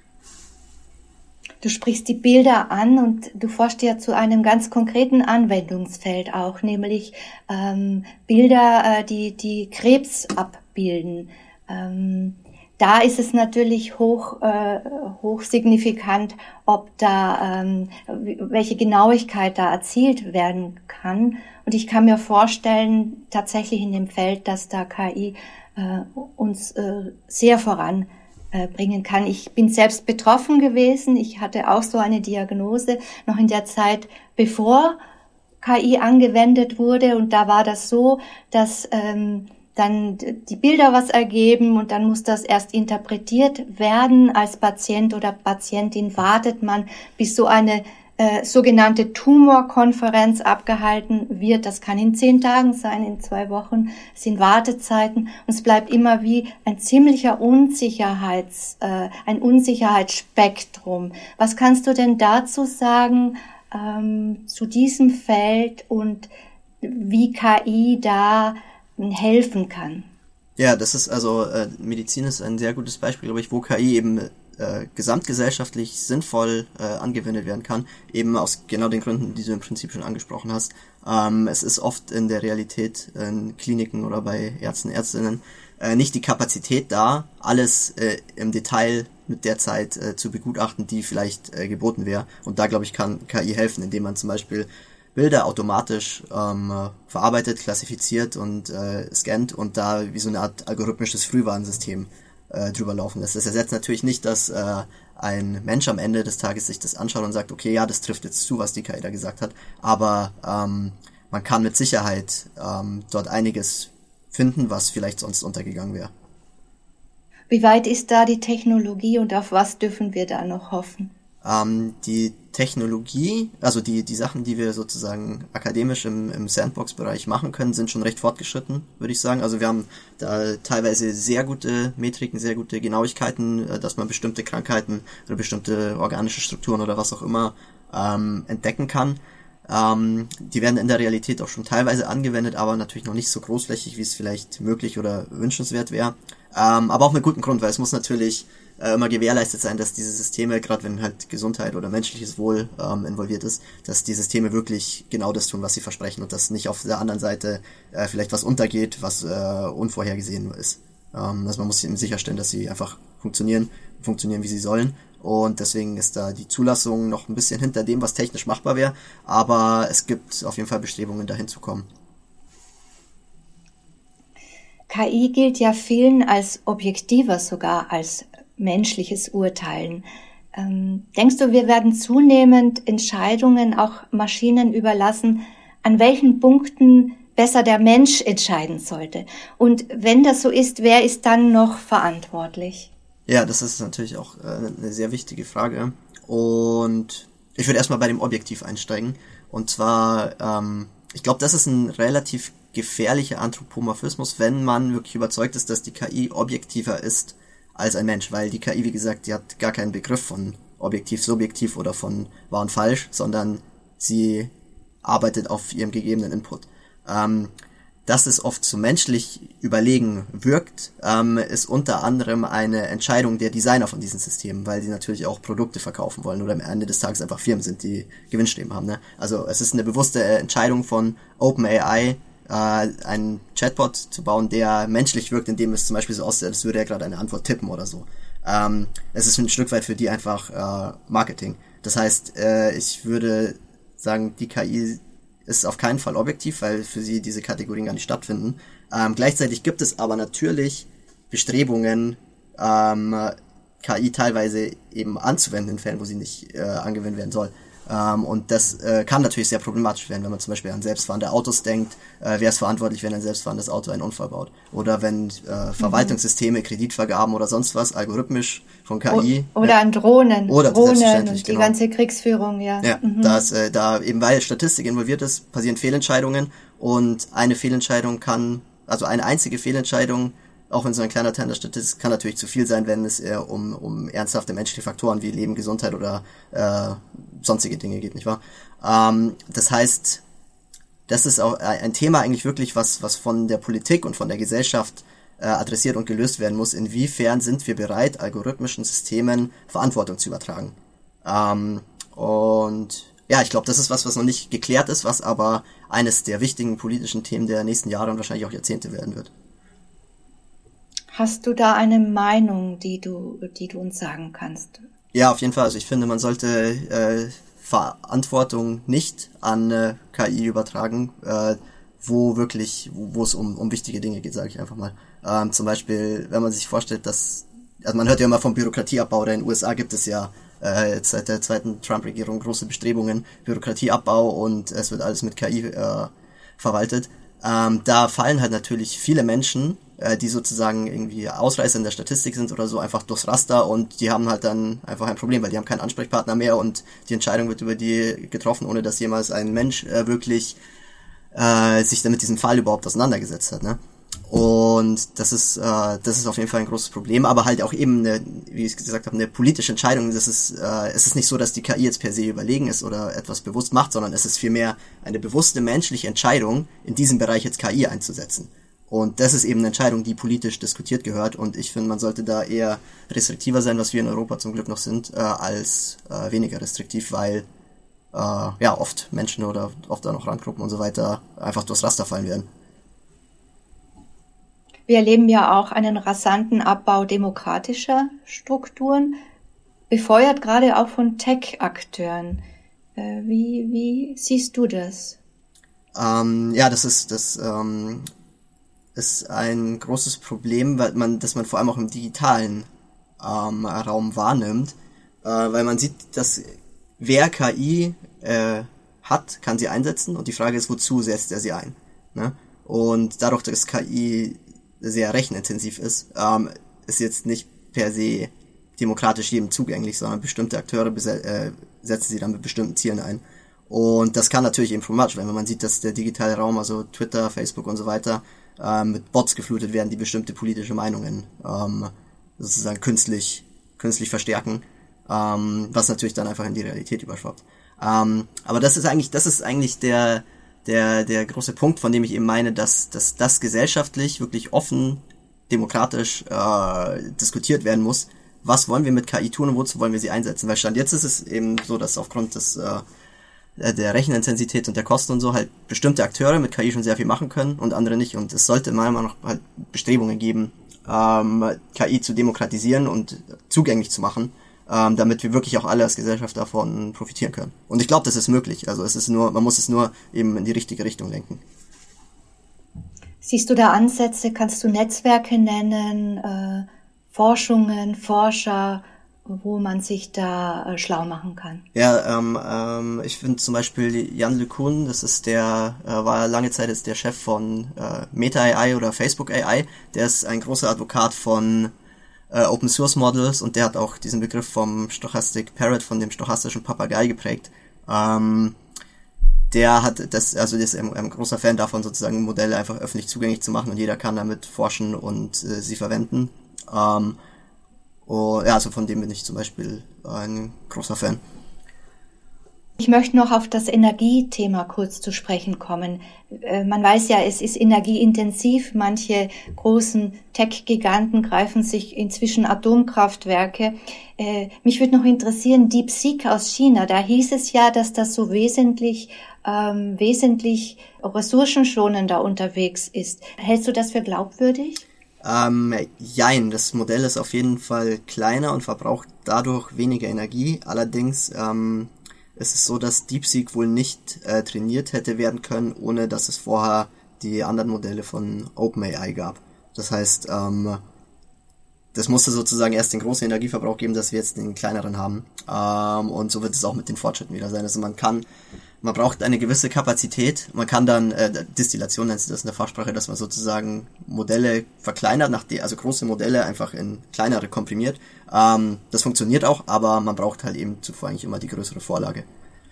Du sprichst die Bilder an und du forschst ja zu einem ganz konkreten Anwendungsfeld auch, nämlich ähm, Bilder, äh, die die Krebs abbilden. Ähm, da ist es natürlich hoch äh, hoch signifikant, ob da ähm, welche Genauigkeit da erzielt werden kann. Und ich kann mir vorstellen, tatsächlich in dem Feld, dass da K I äh, uns äh, sehr voran bringen kann. Ich bin selbst betroffen gewesen. Ich hatte auch so eine Diagnose noch in der Zeit, bevor K I angewendet wurde. Und da war das so, dass ähm, dann die Bilder was ergeben und dann muss das erst interpretiert werden. Als Patient oder Patientin wartet man, bis so eine äh, sogenannte Tumorkonferenz abgehalten wird. Das kann in zehn Tagen sein, in zwei Wochen. Es sind Wartezeiten und es bleibt immer wie ein ziemlicher Unsicherheits, äh, ein Unsicherheitsspektrum. Was kannst du denn dazu sagen, ähm, zu diesem Feld und wie K I da helfen kann? Ja, das ist also, äh, Medizin ist ein sehr gutes Beispiel, glaube ich, wo K I eben äh, gesamtgesellschaftlich sinnvoll äh, angewendet werden kann, eben aus genau den Gründen, die du im Prinzip schon angesprochen hast. Ähm, es ist oft in der Realität in Kliniken oder bei Ärzten, Ärztinnen äh, nicht die Kapazität da, alles äh, im Detail mit der Zeit äh, zu begutachten, die vielleicht äh, geboten wäre. Und da, glaube ich, kann K I helfen, indem man zum Beispiel Bilder automatisch ähm, verarbeitet, klassifiziert und äh, scannt und da wie so eine Art algorithmisches Frühwarnsystem äh, drüber laufen lässt. Das ersetzt natürlich nicht, dass äh, ein Mensch am Ende des Tages sich das anschaut und sagt, okay, ja, das trifft jetzt zu, was die K I da gesagt hat, aber ähm, man kann mit Sicherheit ähm, dort einiges finden, was vielleicht sonst untergegangen wäre. Wie weit ist da die Technologie und auf was dürfen wir da noch hoffen? Ähm, die Technologie, also die die Sachen, die wir sozusagen akademisch im, im Sandbox-Bereich machen können, sind schon recht fortgeschritten, würde ich sagen. Also wir haben da teilweise sehr gute Metriken, sehr gute Genauigkeiten, dass man bestimmte Krankheiten oder bestimmte organische Strukturen oder was auch immer ähm, entdecken kann. Ähm, die werden in der Realität auch schon teilweise angewendet, aber natürlich noch nicht so großflächig, wie es vielleicht möglich oder wünschenswert wäre. Ähm, aber auch mit gutem Grund, weil es muss natürlich äh, immer gewährleistet sein, dass diese Systeme, gerade wenn halt Gesundheit oder menschliches Wohl ähm, involviert ist, dass die Systeme wirklich genau das tun, was sie versprechen und dass nicht auf der anderen Seite äh, vielleicht was untergeht, was äh, unvorhergesehen ist. Ähm, also man muss eben sicherstellen, dass sie einfach funktionieren, funktionieren, wie sie sollen Und deswegen ist da die Zulassung noch ein bisschen hinter dem, was technisch machbar wäre. Aber es gibt auf jeden Fall Bestrebungen, dahin zu kommen. K I gilt ja vielen als objektiver, sogar als menschliches Urteilen. Ähm, denkst du, wir werden zunehmend Entscheidungen auch Maschinen überlassen, an welchen Punkten besser der Mensch entscheiden sollte? Und wenn das so ist, wer ist dann noch verantwortlich? Ja, das ist natürlich auch äh, eine sehr wichtige Frage. Und ich würde erstmal bei dem Objektiv einsteigen. Und zwar, ähm, ich glaube, das ist ein relativ gefährlicher Anthropomorphismus, wenn man wirklich überzeugt ist, dass die K I objektiver ist als ein Mensch, weil die K I, wie gesagt, die hat gar keinen Begriff von objektiv, subjektiv oder von wahr und falsch, sondern sie arbeitet auf ihrem gegebenen Input. Ähm, dass es oft zu menschlich überlegen wirkt, ähm, ist unter anderem eine Entscheidung der Designer von diesen Systemen, weil die natürlich auch Produkte verkaufen wollen oder am Ende des Tages einfach Firmen sind, die Gewinnstreben haben. Ne? Also es ist eine bewusste Entscheidung von OpenAI, äh, einen Chatbot zu bauen, der menschlich wirkt, indem es zum Beispiel so aussieht, als würde er gerade eine Antwort tippen oder so. Ähm, es ist ein Stück weit für die einfach äh, Marketing. Das heißt, äh, ich würde sagen, die K I ist auf keinen Fall objektiv, weil für sie diese Kategorien gar nicht stattfinden. Ähm, gleichzeitig gibt es aber natürlich Bestrebungen, ähm, K I teilweise eben anzuwenden in Fällen, wo sie nicht äh, angewendet werden soll. Ähm, und das äh, kann natürlich sehr problematisch werden, wenn man zum Beispiel an selbstfahrende Autos denkt. Äh, wer ist verantwortlich, wenn ein selbstfahrendes Auto einen Unfall baut? Oder wenn äh, Verwaltungssysteme, mhm. Kreditvergaben oder sonst was algorithmisch von K I... O- oder an Drohnen. Oder Drohnen und die genau. ganze Kriegsführung, ja. Ja, mhm. da, ist, äh, da eben weil Statistik involviert ist, passieren Fehlentscheidungen und eine Fehlentscheidung kann, also eine einzige Fehlentscheidung, auch wenn so ein kleiner Teil der Statistik, kann natürlich zu viel sein, wenn es eher um, um ernsthafte menschliche Faktoren wie Leben, Gesundheit oder äh, sonstige Dinge geht, nicht wahr? Ähm, das heißt, das ist auch ein Thema eigentlich wirklich, was, was von der Politik und von der Gesellschaft äh, adressiert und gelöst werden muss. Inwiefern sind wir bereit, algorithmischen Systemen Verantwortung zu übertragen? Ähm, und ja, ich glaube, das ist was, was noch nicht geklärt ist, was aber eines der wichtigen politischen Themen der nächsten Jahre und wahrscheinlich auch Jahrzehnte werden wird. Hast du da eine Meinung, die du, die du uns sagen kannst? Ja, auf jeden Fall. Also ich finde, man sollte äh, Verantwortung nicht an äh, K I übertragen, äh, wo wirklich, wo es um, um wichtige Dinge geht, sage ich einfach mal. Ähm, zum Beispiel, wenn man sich vorstellt, dass, also man hört ja immer vom Bürokratieabbau, oder in den U S A gibt es ja äh, jetzt seit der zweiten Trump-Regierung große Bestrebungen, Bürokratieabbau und es wird alles mit K I äh, verwaltet. Ähm, da fallen halt natürlich viele Menschen, äh, die sozusagen irgendwie Ausreißer in der Statistik sind oder so, einfach durchs Raster und die haben halt dann einfach ein Problem, weil die haben keinen Ansprechpartner mehr und die Entscheidung wird über die getroffen, ohne dass jemals ein Mensch äh, wirklich äh, sich dann mit diesem Fall überhaupt auseinandergesetzt hat, ne? Und das ist, äh, das ist auf jeden Fall ein großes Problem, aber halt auch eben eine, wie ich gesagt habe, eine politische Entscheidung. Das ist, äh, es ist nicht so, dass die K I jetzt per se überlegen ist oder etwas bewusst macht, sondern es ist vielmehr eine bewusste menschliche Entscheidung, in diesem Bereich jetzt K I einzusetzen. Und das ist eben eine Entscheidung, die politisch diskutiert gehört. Und ich finde, man sollte da eher restriktiver sein, was wir in Europa zum Glück noch sind, äh, als äh, weniger restriktiv, weil äh, ja oft Menschen oder oft auch noch Randgruppen und so weiter einfach durchs Raster fallen werden. Wir erleben ja auch einen rasanten Abbau demokratischer Strukturen, befeuert gerade auch von Tech-Akteuren. Äh, wie, wie siehst du das? Ähm, ja, das ist das ähm, ist ein großes Problem, weil man, dass man vor allem auch im digitalen ähm, Raum wahrnimmt, äh, weil man sieht, dass wer K I äh, hat, kann sie einsetzen und die Frage ist, wozu setzt er sie ein? Ne? Und dadurch, dass K I sehr rechenintensiv ist, ähm, ist jetzt nicht per se demokratisch jedem zugänglich, sondern bestimmte Akteure bese- äh, setzen sie dann mit bestimmten Zielen ein. Und das kann natürlich eben problematisch werden, wenn man sieht, dass der digitale Raum, also Twitter, Facebook und so weiter, ähm, mit Bots geflutet werden, die bestimmte politische Meinungen ähm, sozusagen künstlich künstlich verstärken, ähm, was natürlich dann einfach in die Realität überschwappt. Ähm, aber das ist eigentlich, das ist eigentlich der der der große Punkt, von dem ich eben meine, dass dass das gesellschaftlich wirklich offen, demokratisch äh, diskutiert werden muss. Was wollen wir mit K I tun und wozu wollen wir sie einsetzen? Weil Stand jetzt ist es eben so, dass aufgrund des äh, der Rechenintensität und der Kosten und so halt bestimmte Akteure mit K I schon sehr viel machen können und andere nicht. Und es sollte meiner Meinung nach halt Bestrebungen geben, ähm, K I zu demokratisieren und zugänglich zu machen, ähm, damit wir wirklich auch alle als Gesellschaft davon profitieren können. Und ich glaube, das ist möglich. Also es ist nur, man muss es nur eben in die richtige Richtung lenken. Siehst du da Ansätze? Kannst du Netzwerke nennen, äh, Forschungen, Forscher, wo man sich da äh, schlau machen kann? Ja, ähm, ähm, ich finde zum Beispiel Jan LeCun, das ist der, äh, war lange Zeit jetzt der Chef von äh, Meta A I oder Facebook A I. Der ist ein großer Advokat von äh, Open Source Models und der hat auch diesen Begriff vom Stochastic Parrot, von dem stochastischen Papagei geprägt. Ähm, Der hat das, also der ist ein, ein großer Fan davon, sozusagen Modelle einfach öffentlich zugänglich zu machen und jeder kann damit forschen und äh, sie verwenden. Ähm, oh, ja, also von dem bin ich zum Beispiel ein großer Fan. Ich möchte noch auf das Energiethema kurz zu sprechen kommen. Äh, man weiß ja, es ist energieintensiv. Manche großen Tech-Giganten greifen sich inzwischen Atomkraftwerke. Äh, mich würde noch interessieren, DeepSeek aus China, da hieß es ja, dass das so wesentlich ähm, wesentlich ressourcenschonender unterwegs ist. Hältst du das für glaubwürdig? Ähm, jein, das Modell ist auf jeden Fall kleiner und verbraucht dadurch weniger Energie. Allerdings ähm, ist es so, dass DeepSeek wohl nicht äh, trainiert hätte werden können, ohne dass es vorher die anderen Modelle von OpenAI gab. Das heißt, ähm, das musste sozusagen erst den großen Energieverbrauch geben, dass wir jetzt den kleineren haben. Ähm, und so wird es auch mit den Fortschritten wieder sein. Also man kann, man braucht eine gewisse Kapazität. Man kann dann, äh, Destillation nennt sich das in der Fachsprache, dass man sozusagen Modelle verkleinert, nach die, also große Modelle einfach in kleinere komprimiert. Ähm, das funktioniert auch, aber man braucht halt eben zuvor eigentlich immer die größere Vorlage.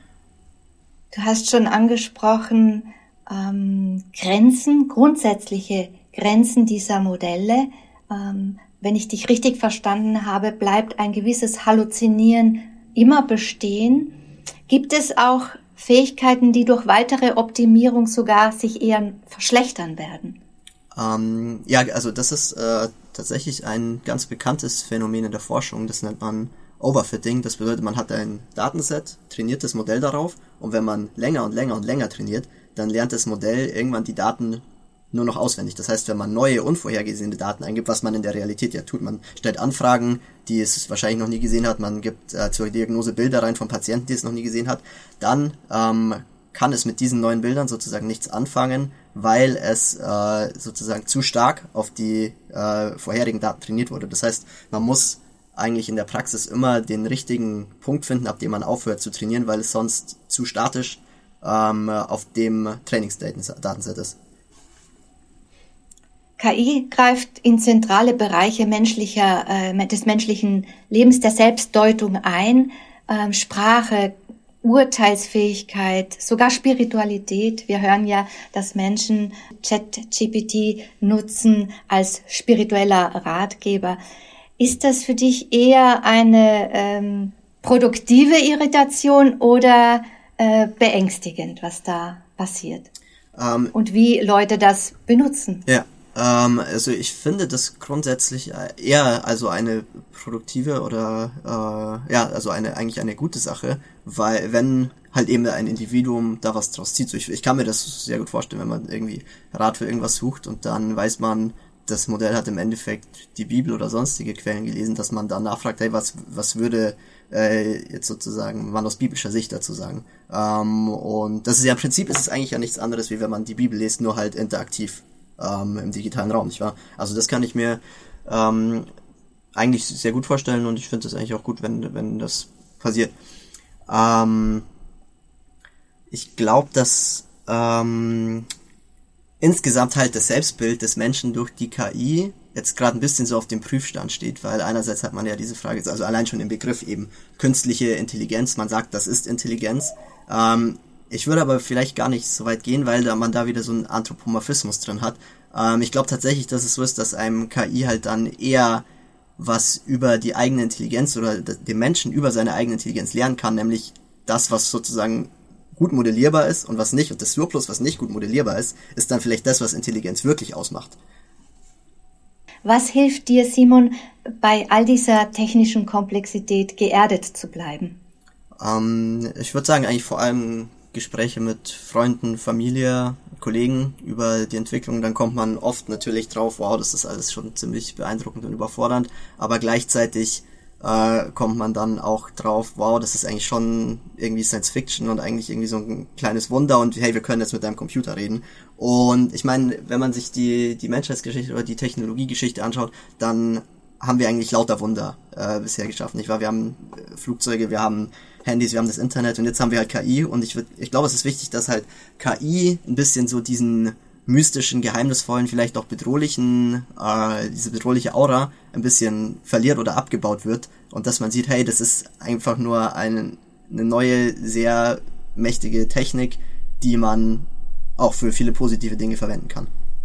Du hast schon angesprochen, ähm, Grenzen, grundsätzliche Grenzen dieser Modelle. Ähm, wenn ich dich richtig verstanden habe, bleibt ein gewisses Halluzinieren immer bestehen. Gibt es auch Fähigkeiten, die durch weitere Optimierung sogar sich eher verschlechtern werden? Ähm, ja, also das ist äh, tatsächlich ein ganz bekanntes Phänomen in der Forschung. Das nennt man Overfitting. Das bedeutet, man hat ein Datenset, trainiert das Modell darauf und wenn man länger und länger und länger trainiert, dann lernt das Modell irgendwann die Daten nur noch auswendig. Das heißt, wenn man neue, unvorhergesehene Daten eingibt, was man in der Realität ja tut, man stellt Anfragen, die es wahrscheinlich noch nie gesehen hat, man gibt äh, zur Diagnose Bilder rein von Patienten, die es noch nie gesehen hat, dann ähm, kann es mit diesen neuen Bildern sozusagen nichts anfangen, weil es äh, sozusagen zu stark auf die äh, vorherigen Daten trainiert wurde. Das heißt, man muss eigentlich in der Praxis immer den richtigen Punkt finden, ab dem man aufhört zu trainieren, weil es sonst zu statisch ähm, auf dem Trainingsdatenset ist. K I greift in zentrale Bereiche menschlicher, äh, des menschlichen Lebens, der Selbstdeutung ein, ähm, Sprache, Urteilsfähigkeit, sogar Spiritualität. Wir hören ja, dass Menschen ChatGPT nutzen als spiritueller Ratgeber. Ist das für dich eher eine ähm, produktive Irritation oder äh, beängstigend, was da passiert? Um, Und wie Leute das benutzen? Ja. Ähm, also ich finde das grundsätzlich eher also eine produktive oder äh, ja, also eine eigentlich eine gute Sache, weil wenn halt eben ein Individuum da was draus zieht, so ich, ich kann mir das sehr gut vorstellen, wenn man irgendwie Rat für irgendwas sucht und dann weiß man, das Modell hat im Endeffekt die Bibel oder sonstige Quellen gelesen, dass man dann nachfragt, hey, was was würde äh, jetzt sozusagen man aus biblischer Sicht dazu sagen? Ähm, und das ist ja im Prinzip ist es eigentlich ja nichts anderes, wie wenn man die Bibel liest, nur halt interaktiv. Ähm, im digitalen Raum, nicht wahr? Also das kann ich mir ähm, eigentlich sehr gut vorstellen und ich finde es eigentlich auch gut, wenn wenn das passiert. Ähm, ich glaube, dass ähm, insgesamt halt das Selbstbild des Menschen durch die K I jetzt gerade ein bisschen so auf dem Prüfstand steht, weil einerseits hat man ja diese Frage, also allein schon im Begriff eben künstliche Intelligenz, man sagt, das ist Intelligenz. Ähm, Ich würde aber vielleicht gar nicht so weit gehen, weil da man da wieder so einen Anthropomorphismus drin hat. Ähm, ich glaube tatsächlich, dass es so ist, dass einem K I halt dann eher was über die eigene Intelligenz oder dem Menschen über seine eigene Intelligenz lernen kann, nämlich das, was sozusagen gut modellierbar ist und was nicht. Und das Surplus, was nicht gut modellierbar ist, ist dann vielleicht das, was Intelligenz wirklich ausmacht. Was hilft dir, Simon, bei all dieser technischen Komplexität geerdet zu bleiben? Ähm, ich würde sagen, eigentlich vor allem Gespräche mit Freunden, Familie, Kollegen über die Entwicklung, dann kommt man oft natürlich drauf, wow, das ist alles schon ziemlich beeindruckend und überfordernd, aber gleichzeitig äh, kommt man dann auch drauf, wow, das ist eigentlich schon irgendwie Science Fiction und eigentlich irgendwie so ein kleines Wunder und hey, wir können jetzt mit deinem Computer reden. Und ich meine, wenn man sich die die Menschheitsgeschichte oder die Technologiegeschichte anschaut, dann haben wir eigentlich lauter Wunder äh, bisher geschaffen, nicht wahr? Wir haben äh, Flugzeuge, wir haben Handys, wir haben das Internet und jetzt haben wir halt K I und ich würd, ich glaube, es ist wichtig, dass halt K I ein bisschen so diesen mystischen, geheimnisvollen, vielleicht auch bedrohlichen, äh, diese bedrohliche Aura ein bisschen verliert oder abgebaut wird und dass man sieht, hey, das ist einfach nur eine, eine neue, sehr mächtige Technik, die man auch für viele positive Dinge verwenden kann.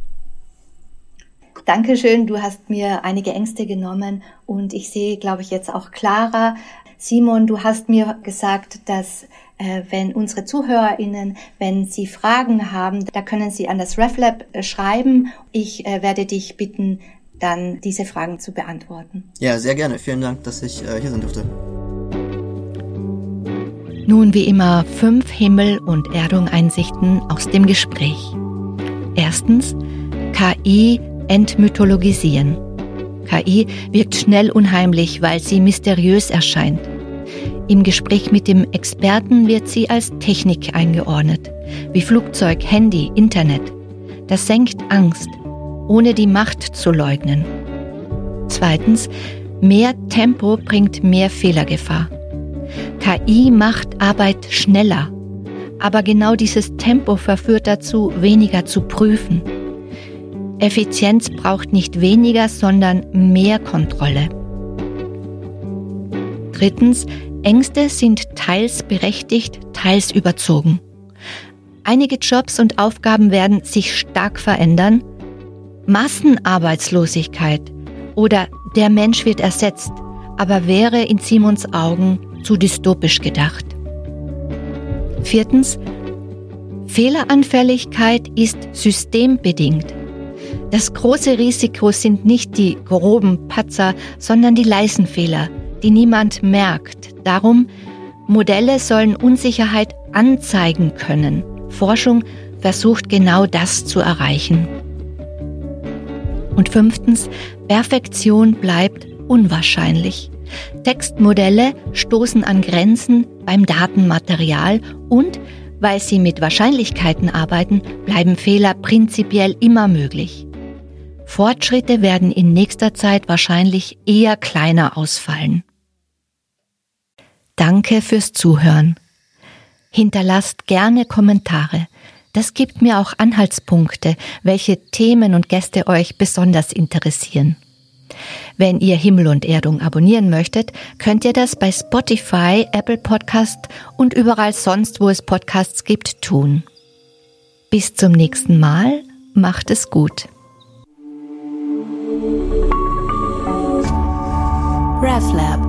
Dankeschön, du hast mir einige Ängste genommen und ich sehe, glaube ich, jetzt auch klarer. Simon, du hast mir gesagt, dass äh, wenn unsere ZuhörerInnen, wenn sie Fragen haben, da können sie an das RefLab äh, schreiben. Ich äh, werde dich bitten, dann diese Fragen zu beantworten. Ja, sehr gerne. Vielen Dank, dass ich äh, hier sein durfte. Nun wie immer fünf Himmel- und Erdung-Einsichten aus dem Gespräch. Erstens, K I entmythologisieren. K I wirkt schnell unheimlich, weil sie mysteriös erscheint. Im Gespräch mit dem Experten wird sie als Technik eingeordnet, wie Flugzeug, Handy, Internet. Das senkt Angst, ohne die Macht zu leugnen. Zweitens, mehr Tempo bringt mehr Fehlergefahr. K I macht Arbeit schneller, aber genau dieses Tempo verführt dazu, weniger zu prüfen. Effizienz braucht nicht weniger, sondern mehr Kontrolle. Drittens, Ängste sind teils berechtigt, teils überzogen. Einige Jobs und Aufgaben werden sich stark verändern. Massenarbeitslosigkeit oder der Mensch wird ersetzt, aber wäre in Simons Augen zu dystopisch gedacht. Viertens, Fehleranfälligkeit ist systembedingt. Das große Risiko sind nicht die groben Patzer, sondern die leisen Fehler, die niemand merkt. Darum, Modelle sollen Unsicherheit anzeigen können. Forschung versucht genau das zu erreichen. Und fünftens, Perfektion bleibt unwahrscheinlich. Textmodelle stoßen an Grenzen beim Datenmaterial und, weil sie mit Wahrscheinlichkeiten arbeiten, bleiben Fehler prinzipiell immer möglich. Fortschritte werden in nächster Zeit wahrscheinlich eher kleiner ausfallen. Danke fürs Zuhören. Hinterlasst gerne Kommentare. Das gibt mir auch Anhaltspunkte, welche Themen und Gäste euch besonders interessieren. Wenn ihr Himmel und Erdung abonnieren möchtet, könnt ihr das bei Spotify, Apple Podcast und überall sonst, wo es Podcasts gibt, tun. Bis zum nächsten Mal, macht es gut. RefLab